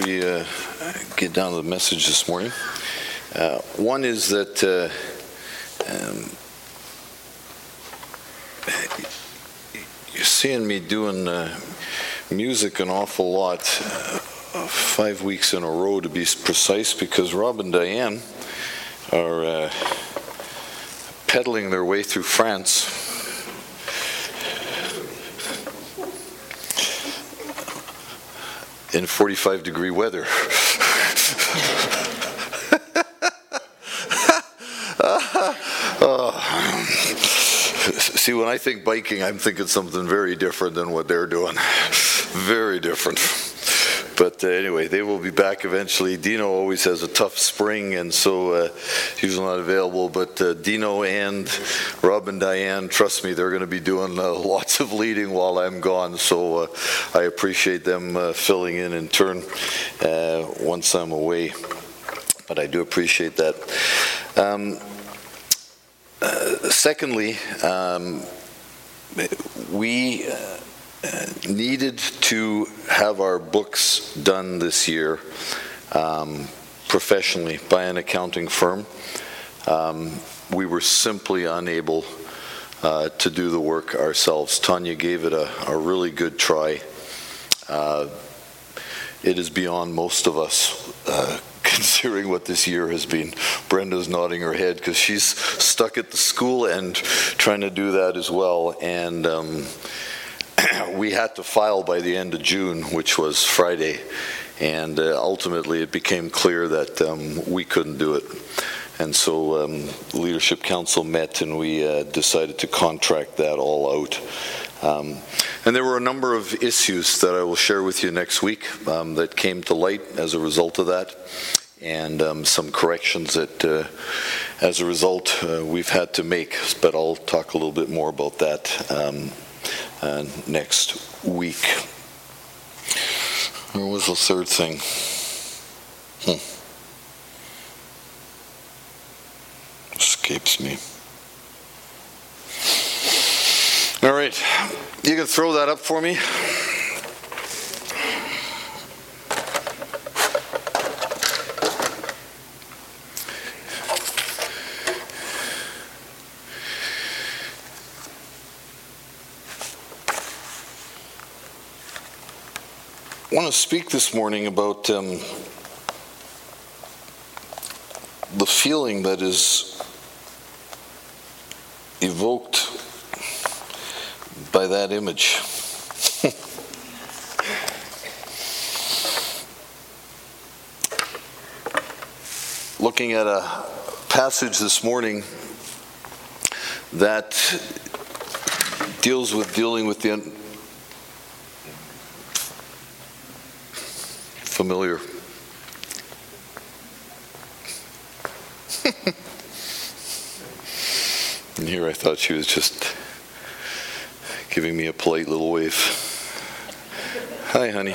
we get down to the message this morning. One is that you're seeing me doing music an awful lot, 5 weeks in a row to be precise, because Rob and Diane are pedaling their way through France. In 45-degree weather. See, when I think biking, I'm thinking something very different than what they're doing. Very different. But anyway, they will be back eventually. Dino always has a tough spring, and so he's not available. But Dino and Rob and Diane, trust me, they're going to be doing lots of leading while I'm gone. So I appreciate them filling in turn once I'm away. But I do appreciate that. Secondly, we needed to have our books done this year professionally by an accounting firm. We were simply unable to do the work ourselves. Tanya gave it a really good try. It is beyond most of us, considering what this year has been. Brenda's nodding her head because she's stuck at the school and trying to do that as well. And we had to file by the end of June, which was Friday, and ultimately it became clear that we couldn't do it. And so Leadership Council met, and we decided to contract that all out. And there were a number of issues that I will share with you next week that came to light as a result of that, and some corrections that as a result we've had to make, but I'll talk a little bit more about that next week. Where was the third thing? Escapes me. All right, you can throw that up for me. I want to speak this morning about the feeling that is evoked by that image. Looking at a passage this morning that dealing with the familiar. And here I thought she was just giving me a polite little wave. Hi, honey.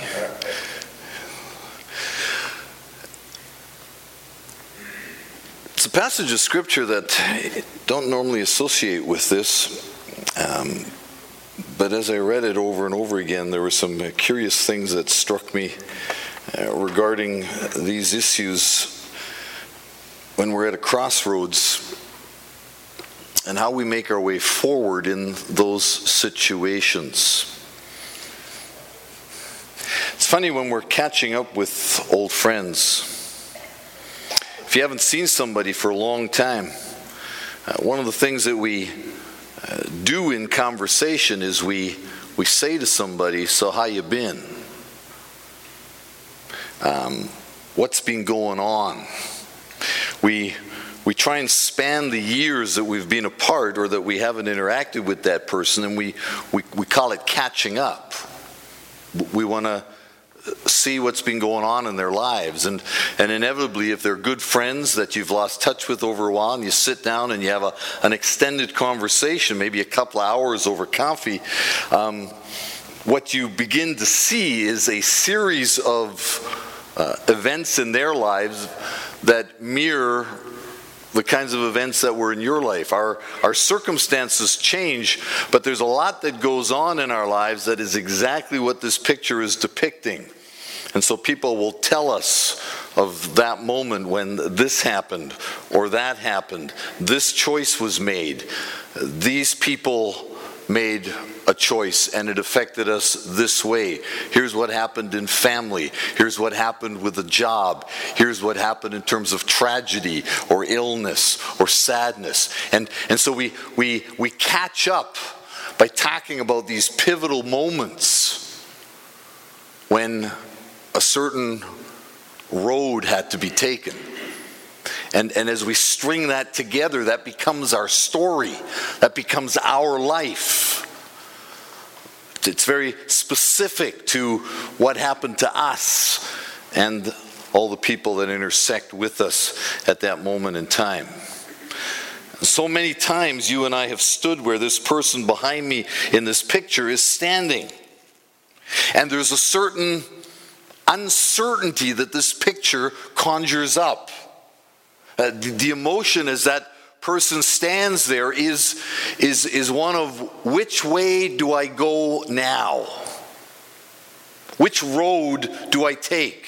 It's a passage of scripture that I don't normally associate with this, but as I read it over and over again, there were some curious things that struck me regarding these issues when we're at a crossroads and how we make our way forward in those situations. It's funny when we're catching up with old friends. If you haven't seen somebody for a long time, one of the things that we do in conversation is we say to somebody, "So how you been? What's been going on?" We try and span the years that we've been apart or that we haven't interacted with that person, and we call it catching up. We want to see what's been going on in their lives, and inevitably, if they're good friends that you've lost touch with over a while, and you sit down and you have an extended conversation, maybe a couple of hours over coffee, what you begin to see is a series of events in their lives that mirror the kinds of events that were in your life. Our circumstances change, but there's a lot that goes on in our lives that is exactly what this picture is depicting. And so people will tell us of that moment when this happened or that happened. This choice was made. These people made a choice and it affected us this way. Here's what happened in family. Here's what happened with a job. Here's what happened in terms of tragedy or illness or sadness. And so we catch up by talking about these pivotal moments when a certain road had to be taken. And as we string that together, that becomes our story. That becomes our life. It's very specific to what happened to us and all the people that intersect with us at that moment in time. So many times you and I have stood where this person behind me in this picture is standing. And there's a certain uncertainty that this picture conjures up. The emotion as that person stands there is one of, which way do I go now? Which road do I take?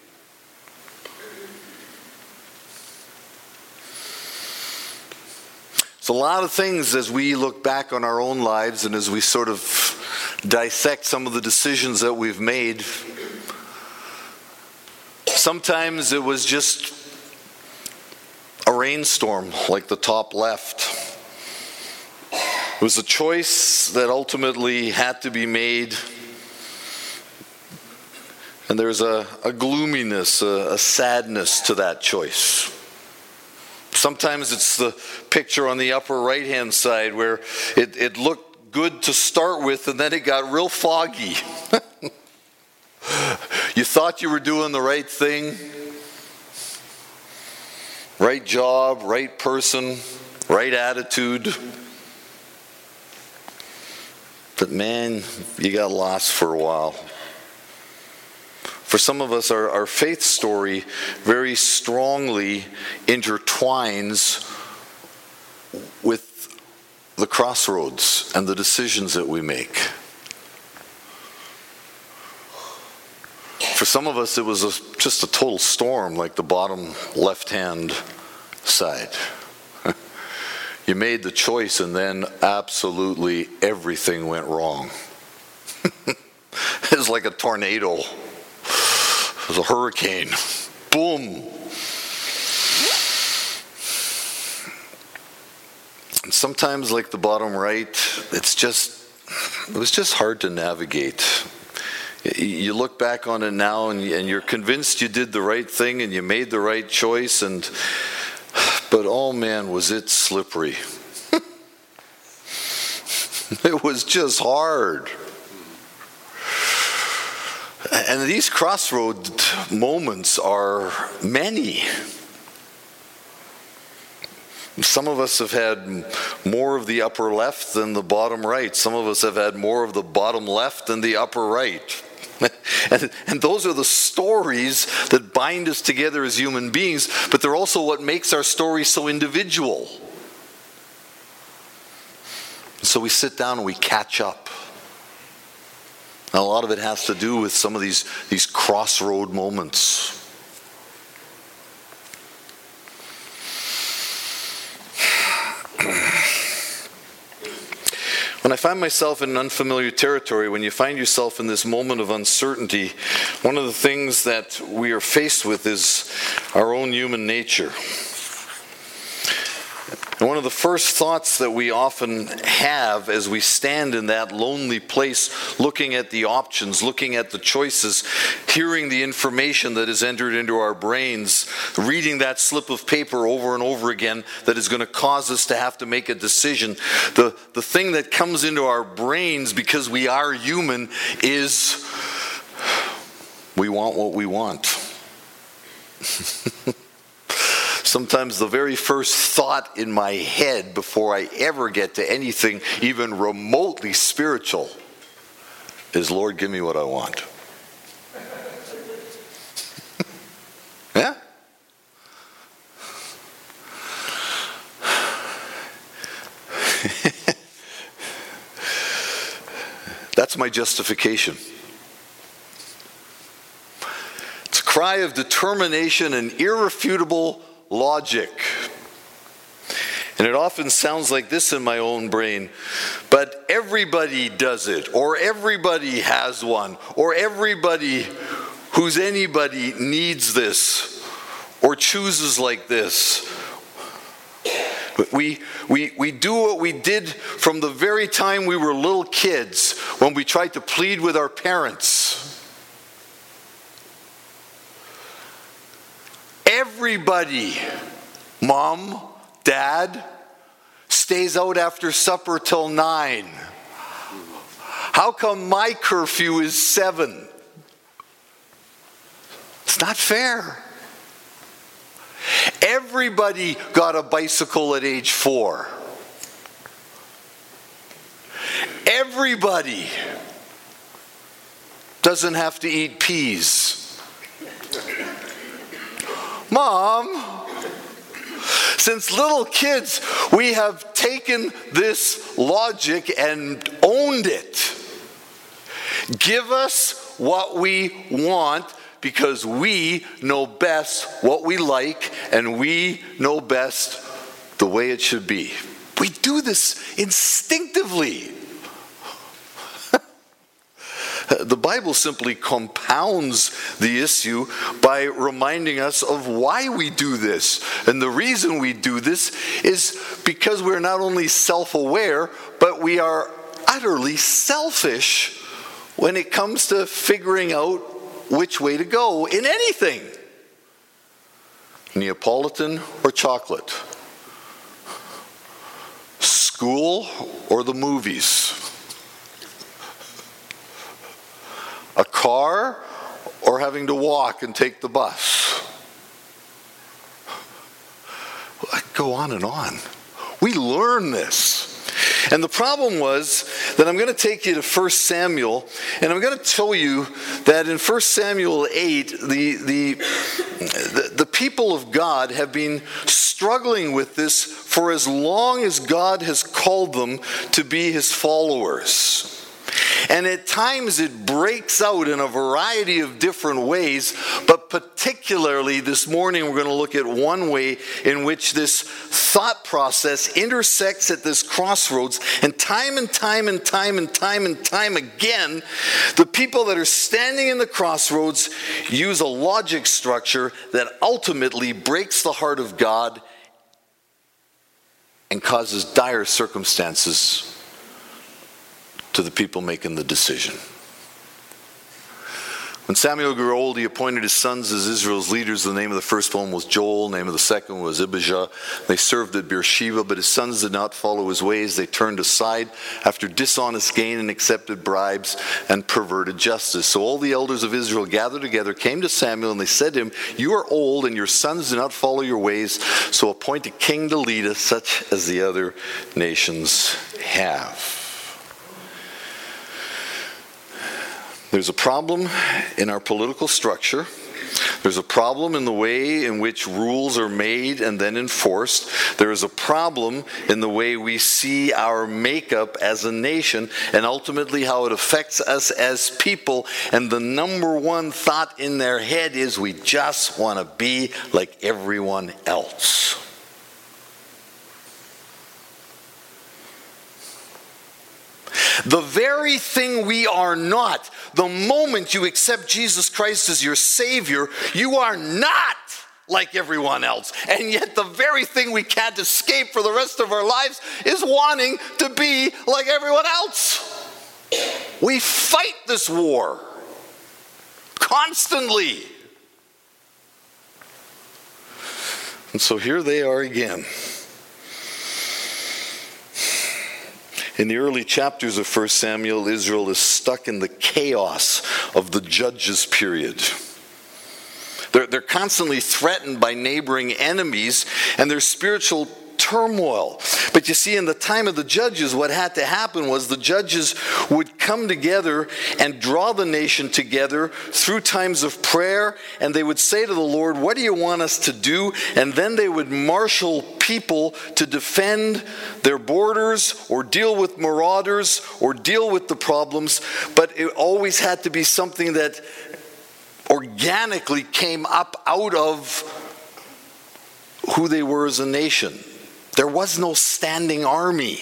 So a lot of things as we look back on our own lives and as we sort of dissect some of the decisions that we've made, sometimes it was just a rainstorm like the top left. It was a choice that ultimately had to be made. And there's a gloominess, a sadness to that choice. Sometimes it's the picture on the upper right-hand side where it looked good to start with and then it got real foggy. You thought you were doing the right thing, right job, right person, right attitude. But man, you got lost for a while. For some of us, our faith story very strongly intertwines with the crossroads and the decisions that we make. For some of us, it was just a total storm, like the bottom left-hand side. You made the choice and then absolutely everything went wrong. It was like a tornado. It was a hurricane. Boom. And sometimes, like the bottom right, it was just hard to navigate. You look back on it now and you're convinced you did the right thing and you made the right choice, but oh man, was it slippery. It was just hard. And these crossroad moments are many. Some of us have had more of the upper left than the bottom right. Some of us have had more of the bottom left than the upper right. And those are the stories that bind us together as human beings, but they're also what makes our story so individual. So we sit down and we catch up. And a lot of it has to do with some of these crossroad moments. When I find myself in unfamiliar territory, when you find yourself in this moment of uncertainty, one of the things that we are faced with is our own human nature. And one of the first thoughts that we often have as we stand in that lonely place, looking at the options, looking at the choices, hearing the information that is entered into our brains, reading that slip of paper over and over again that is going to cause us to have to make a decision, the thing that comes into our brains because we are human is we want what we want. Sometimes the very first thought in my head before I ever get to anything even remotely spiritual is, Lord, give me what I want. Yeah? That's my justification. cry of determination and irrefutable logic. And it often sounds like this in my own brain, but everybody does it, or everybody has one, or everybody who's anybody needs this, or chooses like this. We do what we did from the very time we were little kids when we tried to plead with our parents. Everybody, Mom, Dad, stays out after supper till 9. How come my curfew is 7? It's not fair. Everybody got a bicycle at age 4. Everybody doesn't have to eat peas. Mom, since little kids, we have taken this logic and owned it. Give us what we want, because we know best what we like, and we know best the way it should be. We do this instinctively. The Bible simply compounds the issue by reminding us of why we do this. And the reason we do this is because we're not only self-aware, but we are utterly selfish when it comes to figuring out which way to go in anything. Neapolitan or chocolate? School or the movies? A car or having to walk and take the bus? I go on and on. We learn this. And the problem was that I'm going to take you to 1 Samuel, and I'm going to tell you that in 1 Samuel 8, the people of God have been struggling with this for as long as God has called them to be his followers. And at times it breaks out in a variety of different ways, but particularly this morning we're going to look at one way in which this thought process intersects at this crossroads, and time again, the people that are standing in the crossroads use a logic structure that ultimately breaks the heart of God and causes dire circumstances to the people making the decision. When Samuel grew old, he appointed his sons as Israel's leaders. The name of the first one was Joel. The name of the second was Abijah. They served at Beersheba, but his sons did not follow his ways. They turned aside after dishonest gain and accepted bribes and perverted justice. So all the elders of Israel gathered together, came to Samuel, and they said to him, "You are old, and your sons do not follow your ways. So appoint a king to lead us, such as the other nations have." There's a problem in our political structure. There's a problem in the way in which rules are made and then enforced. There is a problem in the way we see our makeup as a nation, and ultimately how it affects us as people. And the number one thought in their head is, we just want to be like everyone else. The very thing we are not, the moment you accept Jesus Christ as your Savior, you are not like everyone else. And yet the very thing we can't escape for the rest of our lives is wanting to be like everyone else. We fight this war constantly. And so here they are again. In the early chapters of 1 Samuel, Israel is stuck in the chaos of the Judges period. They're constantly threatened by neighboring enemies, and there's spiritual turmoil. But you see, in the time of the Judges, what had to happen was the judges would come together and draw the nation together through times of prayer, and they would say to the Lord, "What do you want us to do?" And then they would marshal people to defend their borders or deal with marauders or deal with the problems. But it always had to be something that organically came up out of who they were as a nation. There was no standing army.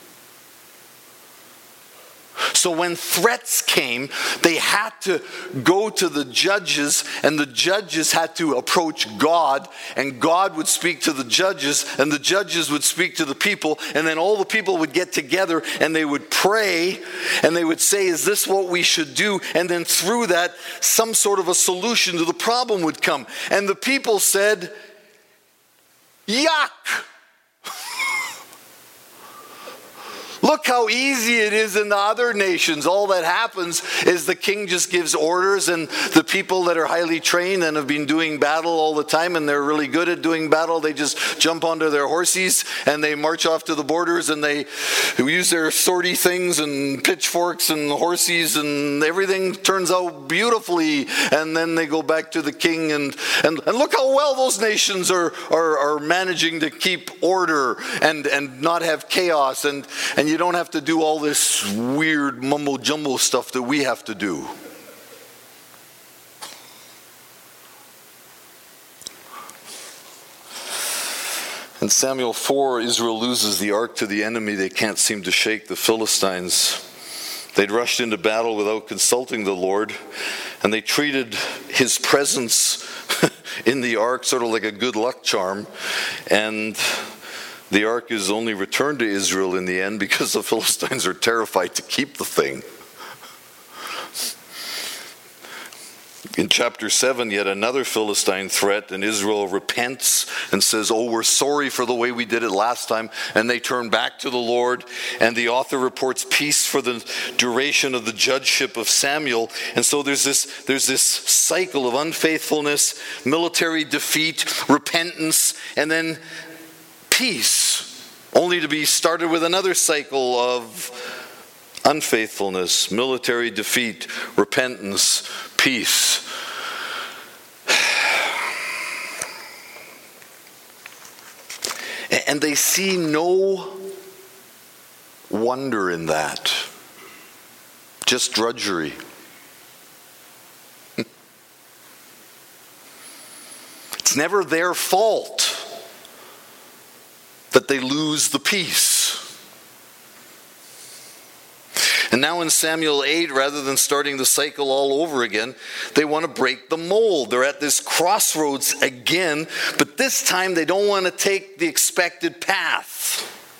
So when threats came, they had to go to the judges, and the judges had to approach God, and God would speak to the judges, and the judges would speak to the people, and then all the people would get together, and they would pray, and they would say, is this what we should do? And then through that, some sort of a solution to the problem would come. And the people said, yuck! Look how easy it is in the other nations. All that happens is the king just gives orders, and the people that are highly trained and have been doing battle all the time, and they're really good at doing battle, they just jump onto their horses and they march off to the borders, and they use their swordy things and pitchforks and horses, and everything turns out beautifully. And then they go back to the king, and look how well those nations are managing to keep order and not have chaos, and you don't have to do all this weird mumbo-jumbo stuff that we have to do. In Samuel 4, Israel loses the ark to the enemy. They can't seem to shake the Philistines. They'd rushed into battle without consulting the Lord, and they treated his presence in the ark sort of like a good luck charm. And the ark is only returned to Israel in the end because the Philistines are terrified to keep the thing. In chapter 7, yet another Philistine threat, and Israel repents and says, oh, we're sorry for the way we did it last time, and they turn back to the Lord. And the author reports peace for the duration of the judgeship of Samuel. And so there's this cycle of unfaithfulness, military defeat, repentance, and then peace, only to be started with another cycle of unfaithfulness, military defeat, repentance, peace. And they see no wonder in that, just drudgery. It's never their fault that they lose the peace. And now in Samuel 8, rather than starting the cycle all over again, they want to break the mold. They're at this crossroads again, but this time they don't want to take the expected path.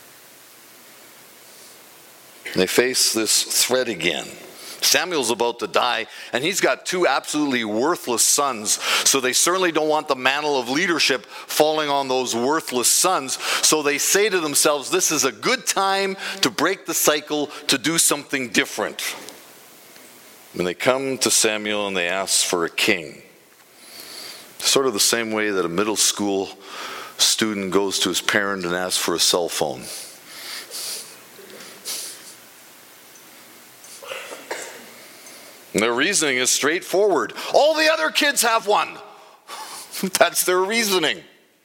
And they face this threat again. Samuel's about to die, and he's got two absolutely worthless sons. So they certainly don't want the mantle of leadership falling on those worthless sons. So they say to themselves, this is a good time to break the cycle, to do something different. And they come to Samuel and they ask for a king. Sort of the same way that a middle school student goes to his parent and asks for a cell phone. And their reasoning is straightforward. All the other kids have one. That's their reasoning.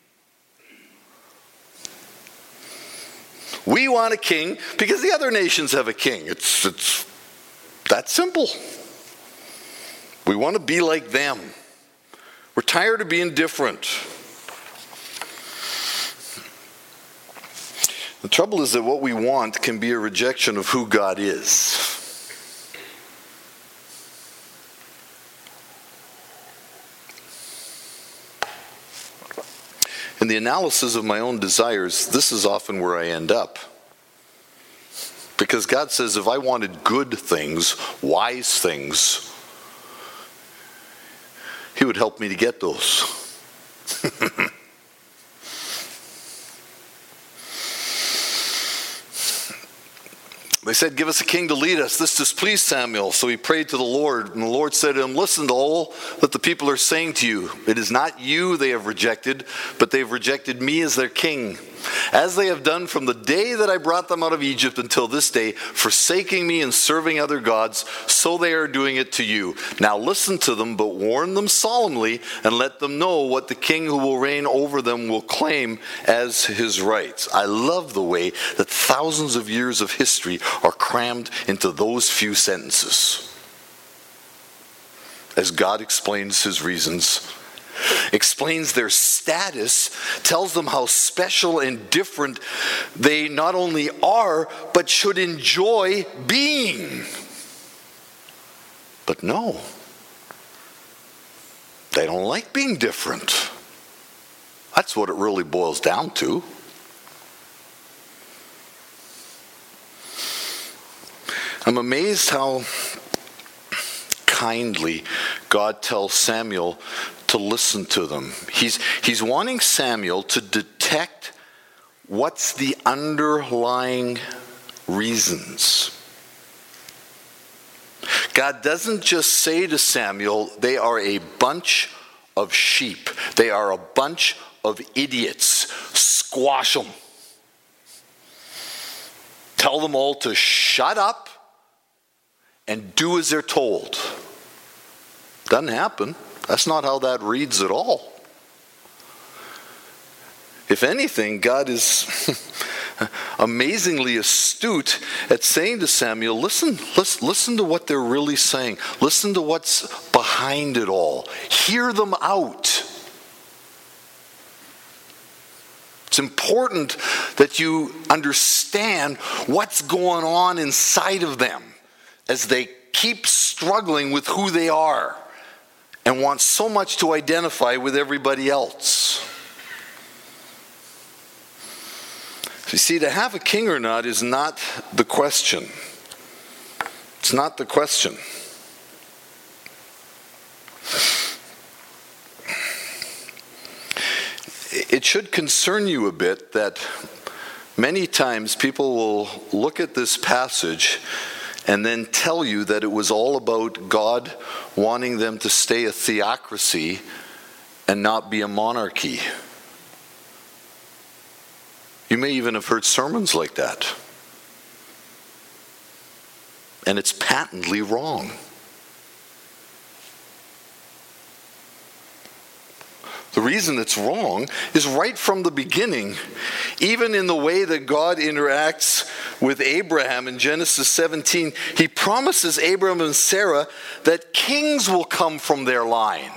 We want a king because the other nations have a king. It's that simple. We want to be like them. We're tired of being different. The trouble is that what we want can be a rejection of who God is. In the analysis of my own desires, this is often where I end up. Because God says if I wanted good things, wise things, He would help me to get those. They said, give us a king to lead us. This displeased Samuel. So he prayed to the Lord. And the Lord said to him, listen to all that the people are saying to you. It is not you they have rejected, but they have rejected me as their king. As they have done from the day that I brought them out of Egypt until this day, forsaking me and serving other gods, so they are doing it to you. Now listen to them, but warn them solemnly, and let them know what the king who will reign over them will claim as his rights. I love the way that thousands of years of history are crammed into those few sentences. as God explains his reasons, explains their status, tells them how special and different they not only are, but should enjoy being. But no, they don't like being different. That's what it really boils down to. I'm amazed how kindly God tells Samuel to listen to them. He's wanting Samuel to detect what's the underlying reasons. God doesn't just say to Samuel, they are a bunch of sheep. They are a bunch of idiots. Squash them. Tell them all to shut up and do as they're told. Doesn't happen. That's not how that reads at all. If anything, God is amazingly astute at saying to Samuel, listen to what they're really saying. Listen to what's behind it all. Hear them out. It's important that you understand what's going on inside of them as they keep struggling with who they are and want so much to identify with everybody else. You see, to have a king or not is not the question. It's not the question. It should concern you a bit that many times people will look at this passage and then tell you that it was all about God wanting them to stay a theocracy and not be a monarchy. You may even have heard sermons like that. And it's patently wrong. The reason it's wrong is right from the beginning. Even in the way that God interacts with Abraham in Genesis 17, he promises Abraham and Sarah that kings will come from their line.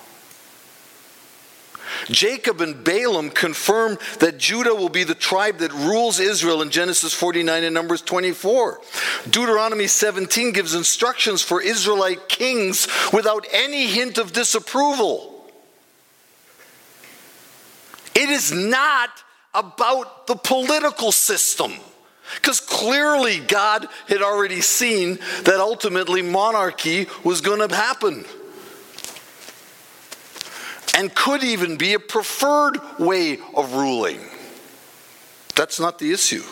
Jacob and Balaam confirm that Judah will be the tribe that rules Israel in Genesis 49 and Numbers 24. Deuteronomy 17 gives instructions for Israelite kings without any hint of disapproval. It is not about the political system, because clearly God had already seen that ultimately monarchy was going to happen and could even be a preferred way of ruling. That's not the issue.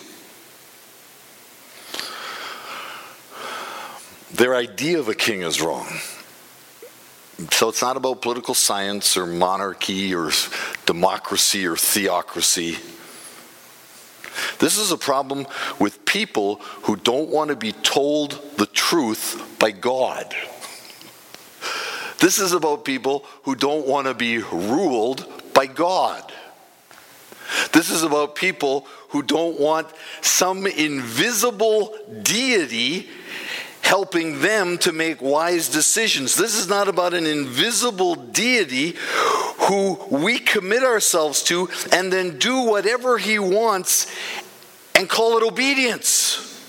Their idea of a king is wrong. So it's not about political science or monarchy or democracy or theocracy. This is a problem with people who don't want to be told the truth by God. This is about people who don't want to be ruled by God. This is about people who don't want some invisible deity helping them to make wise decisions. This is not about an invisible deity who we commit ourselves to and then do whatever he wants and call it obedience.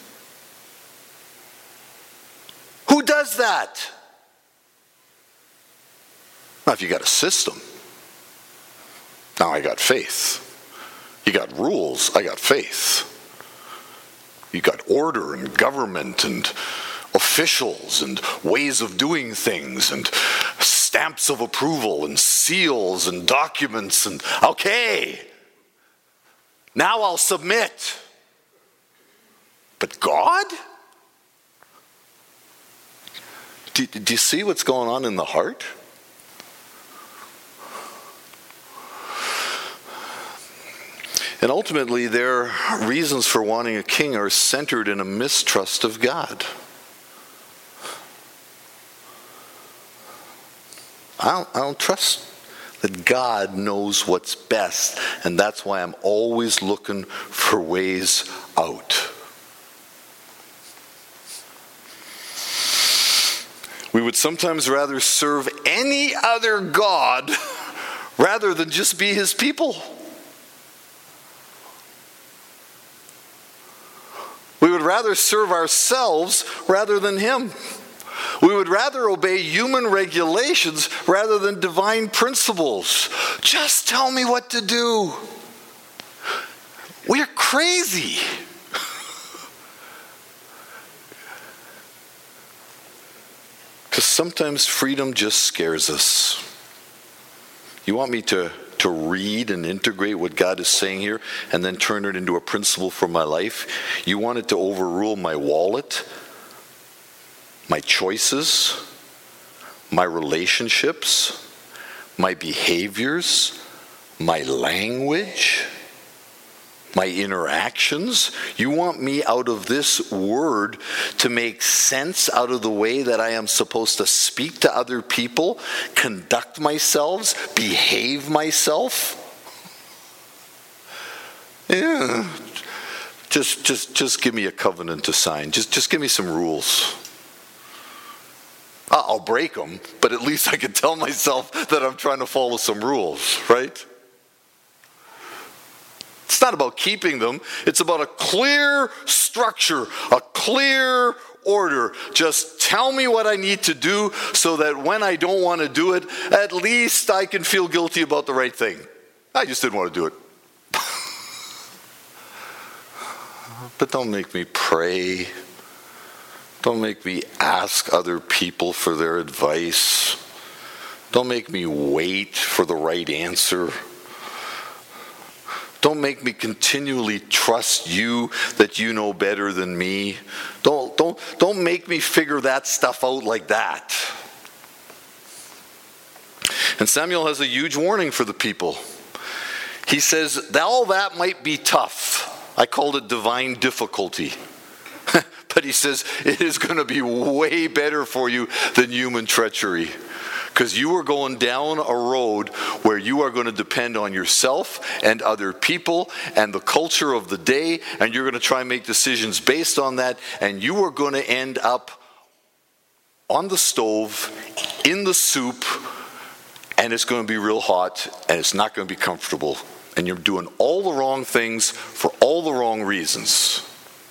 Who does that? Now, if you got a system, now I got faith. You got rules, I got faith. You got order and government and officials and ways of doing things and stamps of approval and seals and documents and okay, now I'll submit. But God? Do you see what's going on in the heart? And ultimately, their reasons for wanting a king are centered in a mistrust of God. I don't trust that God knows what's best, and that's why I'm always looking for ways out. We would sometimes rather serve any other god rather than just be his people. We would rather serve ourselves rather than him. We would rather obey human regulations rather than divine principles. Just tell me what to do. We're crazy. Because sometimes freedom just scares us. You want me to read and integrate what God is saying here and then turn it into a principle for my life? You want it to overrule my wallet, my choices, my relationships, my behaviors, my language, my interactions? You want me out of this word to make sense out of the way that I am supposed to speak to other people, conduct myself, behave myself? Yeah. Just give me a covenant to sign. Just give me some rules. I'll break them, but at least I can tell myself that I'm trying to follow some rules, right? It's not about keeping them. It's about a clear structure, a clear order. Just tell me what I need to do so that when I don't want to do it, at least I can feel guilty about the right thing. I just didn't want to do it. But don't make me pray. Don't make me ask other people for their advice. Don't make me wait for the right answer. Don't make me continually trust you that you know better than me. Don't make me figure that stuff out like that. And Samuel has a huge warning for the people. He says, all that might be tough. I called it divine difficulty. But he says, it is going to be way better for you than human treachery. Because you are going down a road where you are going to depend on yourself and other people and the culture of the day, and you're going to try and make decisions based on that, and you are going to end up on the stove, in the soup, and it's going to be real hot, and it's not going to be comfortable, and you're doing all the wrong things for all the wrong reasons.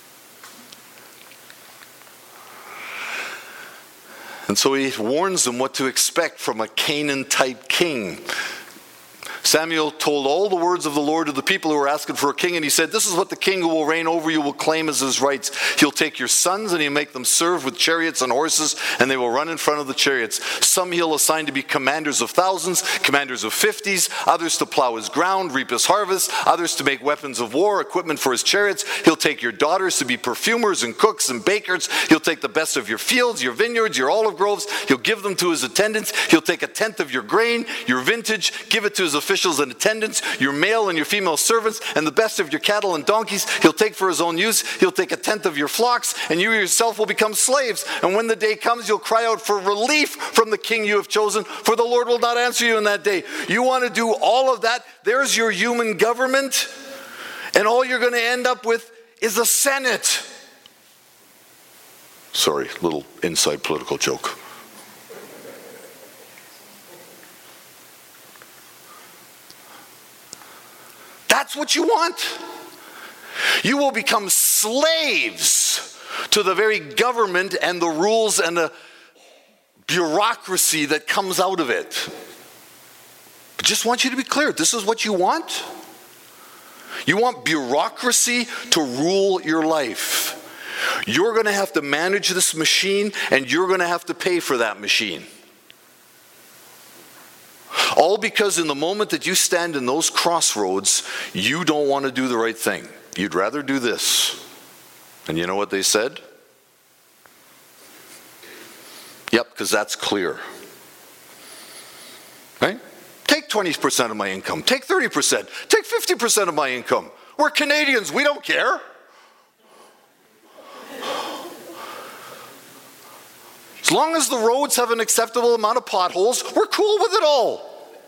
And so he warns them what to expect from a Canaan-type king. Samuel told all the words of the Lord to the people who were asking for a king, and he said, this is what the king who will reign over you will claim as his rights. He'll take your sons and he'll make them serve with chariots and horses, and they will run in front of the chariots. Some he'll assign to be commanders of thousands, commanders of 50s, others to plow his ground, reap his harvest, others to make weapons of war, equipment for his chariots. He'll take your daughters to be perfumers and cooks and bakers. He'll take the best of your fields, your vineyards, your olive groves. He'll give them to his attendants. He'll take a tenth of your grain, your vintage, give it to his officials and attendants, your male and your female servants, and the best of your cattle and donkeys. He'll take for his own use. He'll take a tenth of your flocks, and you yourself will become slaves. And when the day comes, you'll cry out for relief from the king you have chosen, for the Lord will not answer you in that day. You want to do all of that? There's your human government, and all you're going to end up with is a Senate. Sorry, little inside political joke. That's what you want. You will become slaves to the very government and the rules and the bureaucracy that comes out of it. I just want you to be clear. This is what you want? You want bureaucracy to rule your life. You're going to have to manage this machine, and you're going to have to pay for that machine. All because in the moment that you stand in those crossroads, you don't want to do the right thing. You'd rather do this. And you know what they said? Yep, because that's clear. Right? Take 20% of my income. Take 30%. Take 50% of my income. We're Canadians. We don't care. As long as the roads have an acceptable amount of potholes, we're cool with it all.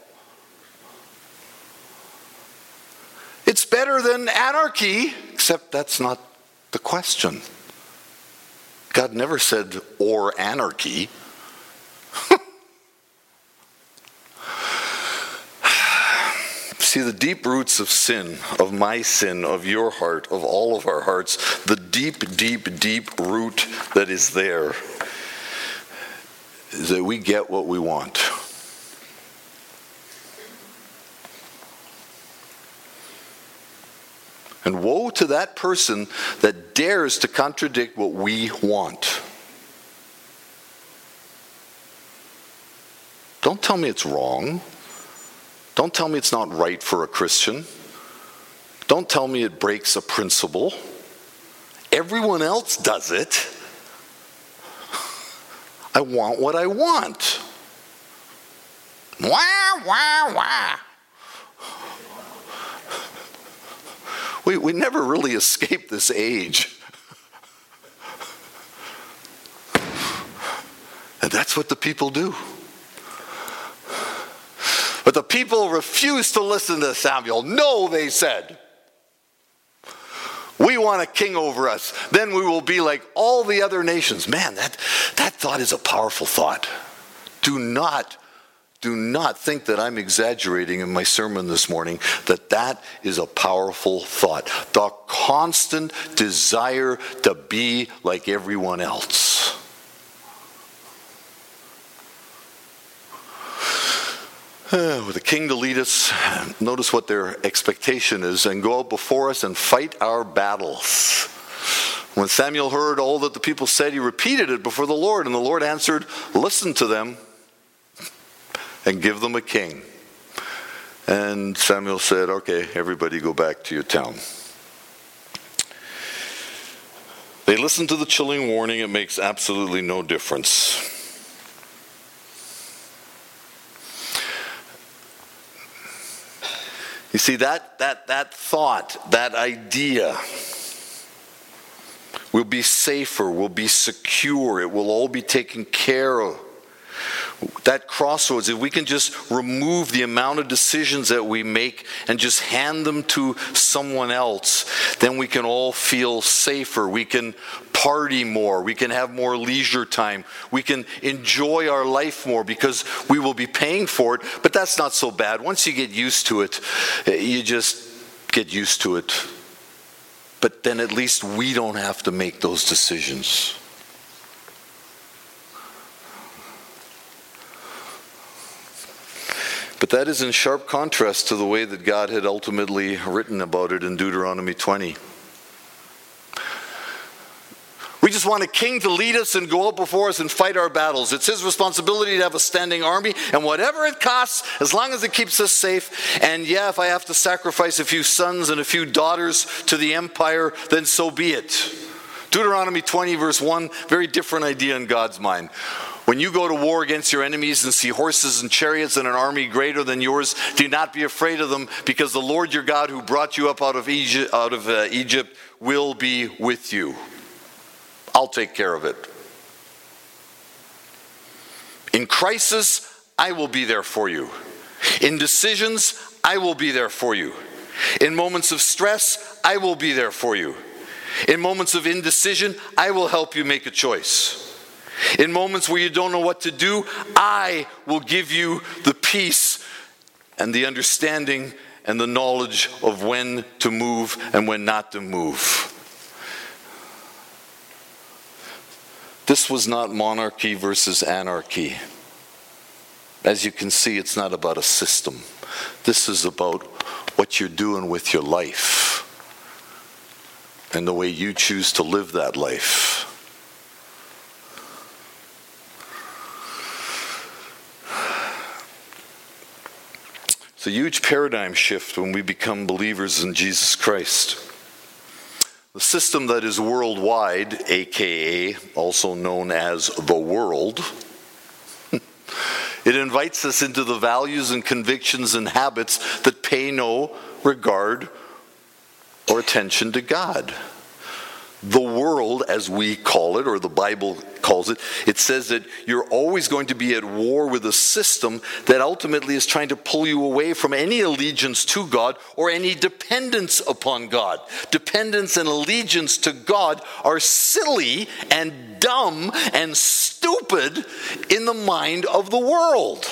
It's better than anarchy, except that's not the question. God never said, or anarchy. See, the deep roots of sin, of my sin, of your heart, of all of our hearts, the deep, deep, deep root that is there is that we get what we want. And woe to that person that dares to contradict what we want. Don't tell me it's wrong. Don't tell me it's not right for a Christian. Don't tell me it breaks a principle. Everyone else does it. I want what I want. Wah, wah, wah. We never really escape this age. And that's what the people do. But the people refused to listen to Samuel. No, they said. We want a king over us. Then we will be like all the other nations. Man, that thought is a powerful thought. Do not think that I'm exaggerating in my sermon this morning, that is a powerful thought. The constant desire to be like everyone else. With a king to lead us, notice what their expectation is, and go out before us and fight our battles. When Samuel heard all that the people said, he repeated it before the Lord, and the Lord answered, listen to them and give them a king. And Samuel said, okay, everybody go back to your town. They listened to the chilling warning. It makes absolutely no difference. You see, that thought, that idea, we'll be safer, we'll be secure, it will all be taken care of. That crossroads, if we can just remove the amount of decisions that we make and just hand them to someone else, then we can all feel safer. We can party more. We can have more leisure time. We can enjoy our life more because we will be paying for it. But that's not so bad. Once you get used to it, you just get used to it. But then at least we don't have to make those decisions. But that is in sharp contrast to the way that God had ultimately written about it in Deuteronomy 20. We just want a king to lead us and go out before us and fight our battles. It's his responsibility to have a standing army, and whatever it costs, as long as it keeps us safe. And yeah, if I have to sacrifice a few sons and a few daughters to the empire, then so be it. Deuteronomy 20 verse 1, very different idea in God's mind. When you go to war against your enemies and see horses and chariots and an army greater than yours, do not be afraid of them, because the Lord your God who brought you up out of Egypt will be with you. I'll take care of it. In crisis, I will be there for you. In decisions, I will be there for you. In moments of stress, I will be there for you. In moments of indecision, I will help you make a choice. In moments where you don't know what to do, I will give you the peace and the understanding and the knowledge of when to move and when not to move. This was not monarchy versus anarchy. As you can see, it's not about a system. This is about what you're doing with your life and the way you choose to live that life. It's a huge paradigm shift when we become believers in Jesus Christ. The system that is worldwide, aka also known as the world, it invites us into the values and convictions and habits that pay no regard or attention to God. The world, as we call it, or the Bible calls it, it says that you're always going to be at war with a system that ultimately is trying to pull you away from any allegiance to God or any dependence upon God. Dependence and allegiance to God are silly and dumb and stupid in the mind of the world.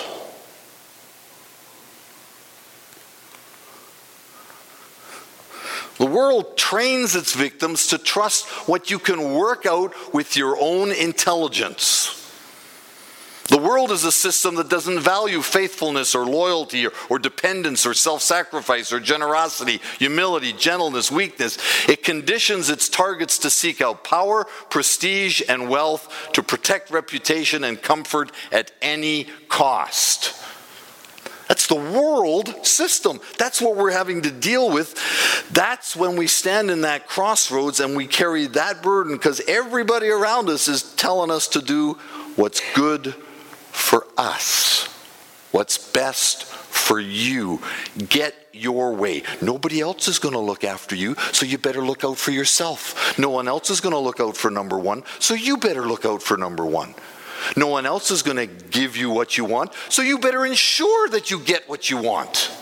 The world trains its victims to trust what you can work out with your own intelligence. The world is a system that doesn't value faithfulness or loyalty or dependence or self-sacrifice or generosity, humility, gentleness, weakness. It conditions its targets to seek out power, prestige, and wealth, to protect reputation and comfort at any cost. That's the world system. That's what we're having to deal with. That's when we stand in that crossroads and we carry that burden, because everybody around us is telling us to do what's good for us, what's best for you. Get your way. Nobody else is going to look after you, so you better look out for yourself. No one else is going to look out for number one, so you better look out for number one. No one else is going to give you what you want, so you better ensure that you get what you want.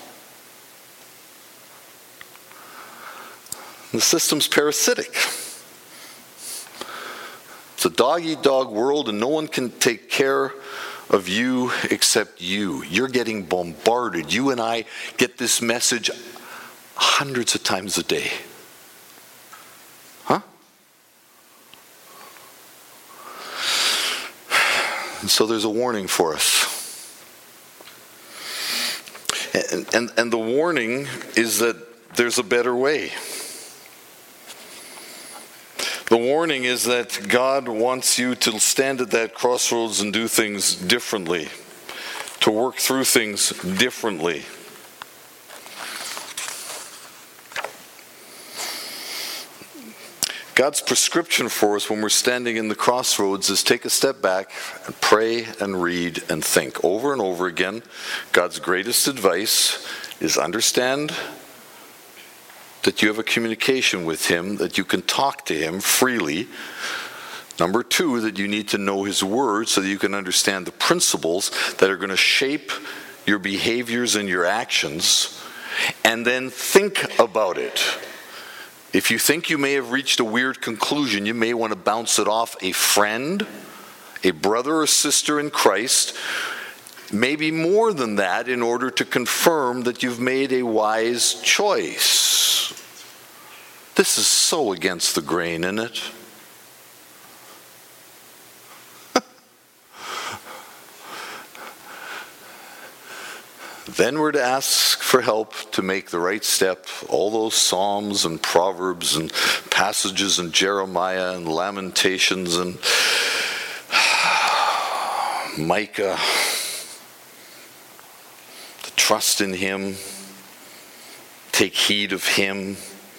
The system's parasitic. It's a dog-eat-dog world, and no one can take care of you except you. You're getting bombarded. You and I get this message hundreds of times a day. Huh? And so there's a warning for us. And the warning is that there's a better way. The warning is that God wants you to stand at that crossroads and do things differently, to work through things differently. God's prescription for us when we're standing in the crossroads is take a step back and pray and read and think. Over and over again, God's greatest advice is understand that you have a communication with Him, that you can talk to Him freely. Number two, that you need to know His Word so that you can understand the principles that are going to shape your behaviors and your actions. And then think about it. If you think you may have reached a weird conclusion, you may want to bounce it off a friend, a brother or sister in Christ, maybe more than that, in order to confirm that you've made a wise choice. This is so against the grain, isn't it? Then we're to ask for help to make the right step. All those Psalms and Proverbs and passages in Jeremiah and Lamentations and Micah. To trust in Him, take heed of Him,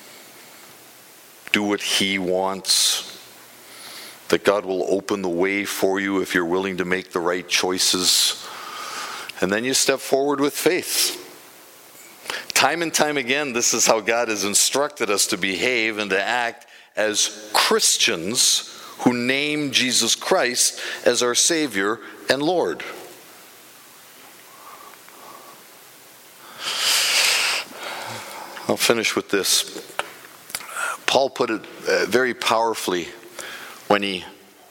do what He wants, that God will open the way for you if you're willing to make the right choices. And then you step forward with faith. Time and time again, this is how God has instructed us to behave and to act as Christians who name Jesus Christ as our Savior and Lord. I'll finish with this. Paul put it very powerfully when he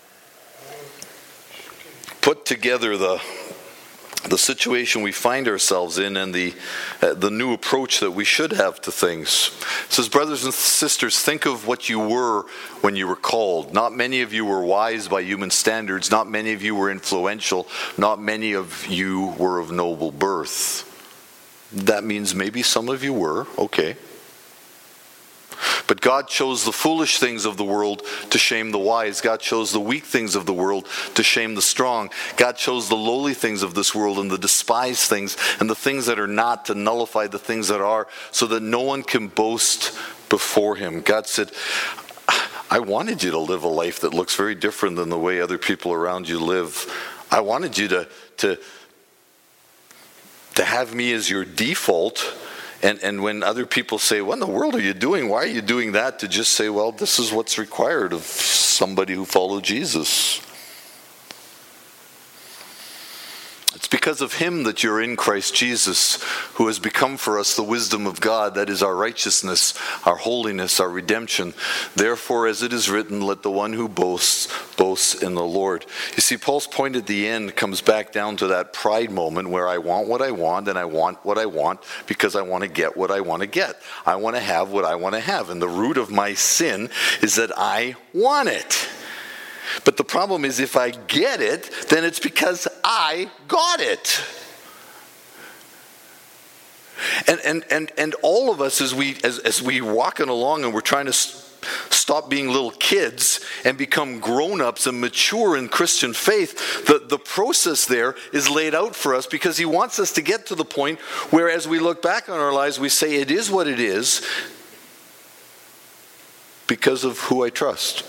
put together the situation we find ourselves in and the new approach that we should have to things. It says, brothers and sisters, think of what you were when you were called. Not many of you were wise by human standards. Not many of you were influential. Not many of you were of noble birth. That means maybe some of you were, okay. But God chose the foolish things of the world to shame the wise. God chose the weak things of the world to shame the strong. God chose the lowly things of this world and the despised things and the things that are not to nullify the things that are, so that no one can boast before Him. God said, I wanted you to live a life that looks very different than the way other people around you live. I wanted you to have me as your default. And when other people say, what in the world are you doing? Why are you doing that? To just say, well, this is what's required of somebody who follows Jesus. It's because of him that you're in Christ Jesus, who has become for us the wisdom of God, that is our righteousness, our holiness, our redemption. Therefore, as it is written, let the one who boasts, boasts in the Lord. You see, Paul's point at the end comes back down to that pride moment where I want what I want, and I want what I want because I want to get what I want to get. I want to have what I want to have. And the root of my sin is that I want it. But the problem is, if I get it, then it's because I got it. And all of us, as we walking along and we're trying to stop being little kids and become grown-ups and mature in Christian faith, the process there is laid out for us because he wants us to get to the point where, as we look back on our lives, we say, it is what it is because of who I trust.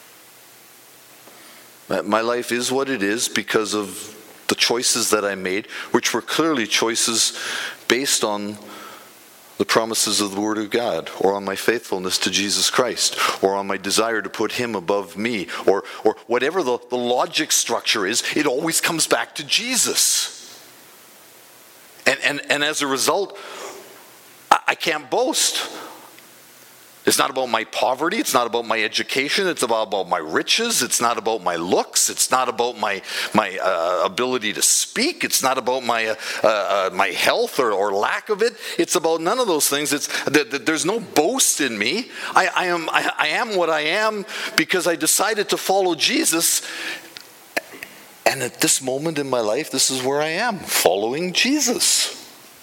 My life is what it is because of the choices that I made, which were clearly choices based on the promises of the Word of God, or on my faithfulness to Jesus Christ, or on my desire to put him above me, or whatever the logic structure is, it always comes back to Jesus. And as a result, I can't boast. It's not about my poverty. It's not about my education. It's about my riches. It's not about my looks. It's not about my ability to speak. It's not about my health or lack of it. It's about none of those things. There's no boast in me. I am what I am because I decided to follow Jesus. And at this moment in my life, this is where I am, following Jesus.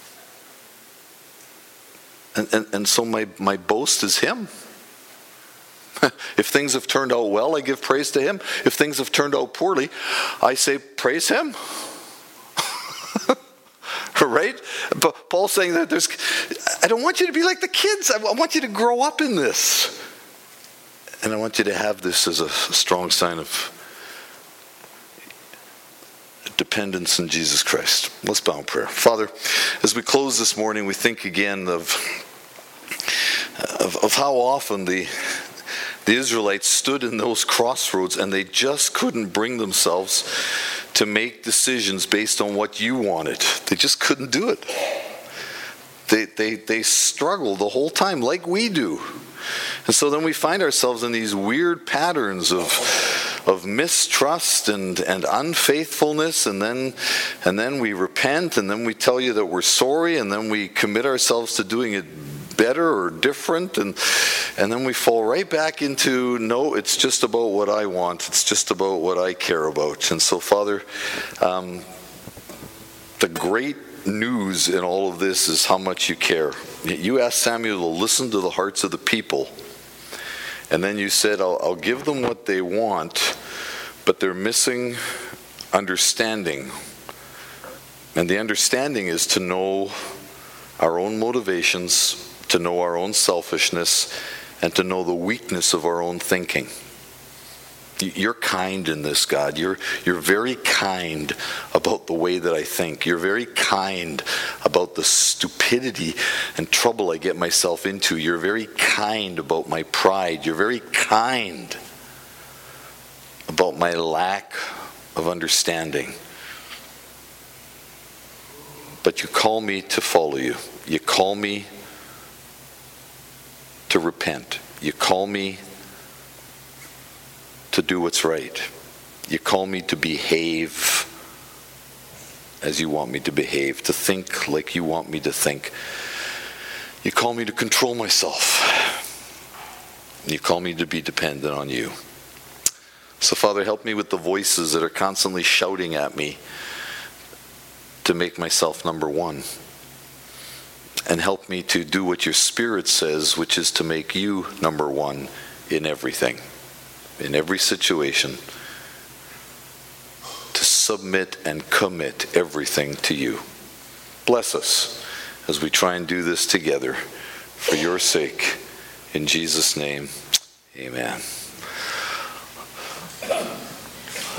And so my boast is him. If things have turned out well, I give praise to him. If things have turned out poorly, I say praise him. Right? But Paul's saying that I don't want you to be like the kids. I want you to grow up in this. And I want you to have this as a strong sign of dependence in Jesus Christ. Let's bow in prayer. Father, as we close this morning, we think again of how often the Israelites stood in those crossroads and they just couldn't bring themselves to make decisions based on what you wanted. They just couldn't do it. They struggled the whole time like we do. And so then we find ourselves in these weird patterns of mistrust and unfaithfulness, and then we repent, and then we tell you that we're sorry, and then we commit ourselves to doing it better or different, and then we fall right back into, no, it's just about what I want, it's just about what I care about. And so, Father, the great news in all of this is how much you care. You asked Samuel to listen to the hearts of the people, and then you said, I'll give them what they want, but they're missing understanding. And the understanding is to know our own motivations, to know our own selfishness, and to know the weakness of our own thinking. You're kind in this, God. You're very kind about the way that I think. You're very kind about the stupidity and trouble I get myself into. You're very kind about my pride. You're very kind about my lack of understanding. But you call me to follow you. You call me to repent. You call me to do what's right. You call me to behave as you want me to behave, to think like you want me to think. You call me to control myself. You call me to be dependent on you. So, Father, help me with the voices that are constantly shouting at me to make myself number one. And help me to do what your Spirit says, which is to make you number one in everything, in every situation, to submit and commit everything to you. Bless us as we try and do this together for your sake. In Jesus' name, amen.